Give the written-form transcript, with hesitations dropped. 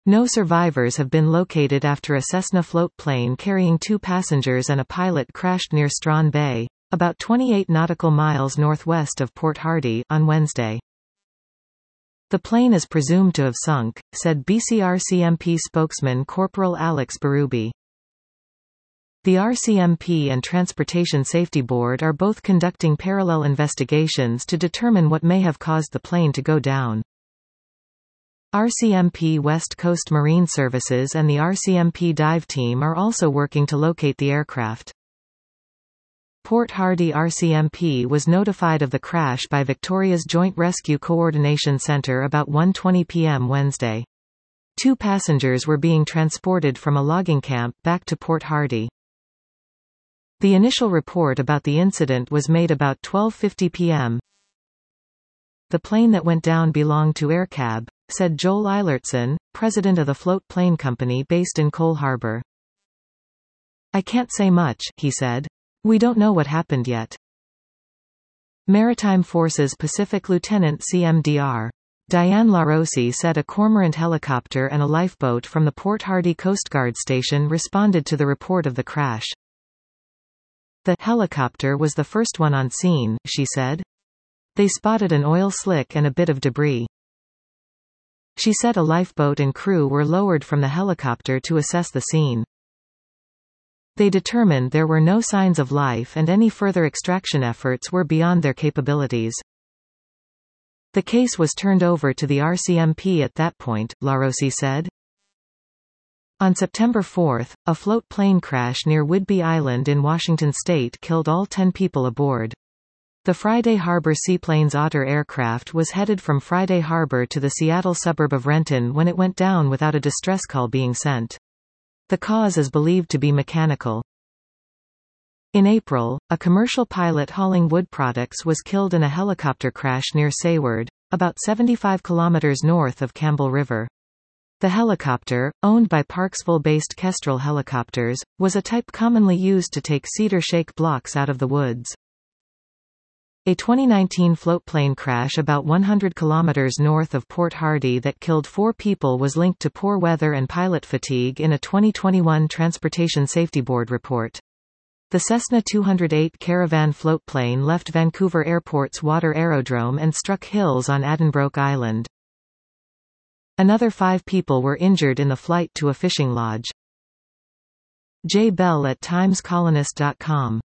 No survivors have been located after a Cessna float plane carrying 2 passengers and a pilot crashed near Strawn Bay, about 28 nautical miles northwest of Port Hardy, on Wednesday. The plane is presumed to have sunk, said BCRCMP spokesman Corporal Alex Berube. The RCMP and Transportation Safety Board are both conducting parallel investigations to determine what may have caused the plane to go down. RCMP West Coast Marine Services and the RCMP dive team are also working to locate the aircraft. Port Hardy RCMP was notified of the crash by Victoria's Joint Rescue Coordination Center about 1:20 p.m. Wednesday. 2 passengers were being transported from a logging camp back to Port Hardy. The initial report about the incident was made about 12:50 p.m. The plane that went down belonged to AerCab, said Joel Eilertson, president of the float plane company based in Cole Harbour. "I can't say much," he said. "We don't know what happened yet." Maritime Forces Pacific Lieutenant CMDR. Diane LaRossi said a Cormorant helicopter and a lifeboat from the Port Hardy Coast Guard Station responded to the report of the crash. The helicopter was the first one on scene, she said. They spotted an oil slick and a bit of debris. She said a lifeboat and crew were lowered from the helicopter to assess the scene. They determined there were no signs of life and any further extraction efforts were beyond their capabilities. The case was turned over to the RCMP at that point, LaRossi said. On September 4, a float plane crash near Whidbey Island in Washington state killed all 10 people aboard. The Friday Harbor Seaplanes Otter aircraft was headed from Friday Harbor to the Seattle suburb of Renton when it went down without a distress call being sent. The cause is believed to be mechanical. In April, a commercial pilot hauling wood products was killed in a helicopter crash near Sayward, about 75 kilometers north of Campbell River. The helicopter, owned by Parksville-based Kestrel Helicopters, was a type commonly used to take cedar shake blocks out of the woods. A 2019 floatplane crash about 100 kilometers north of Port Hardy that killed 4 people was linked to poor weather and pilot fatigue in a 2021 Transportation Safety Board report. The Cessna 208 Caravan floatplane left Vancouver Airport's Water Aerodrome and struck hills on Addenbroke Island. Another 5 people were injured in the flight to a fishing lodge. Jay Bell at TimesColonist.com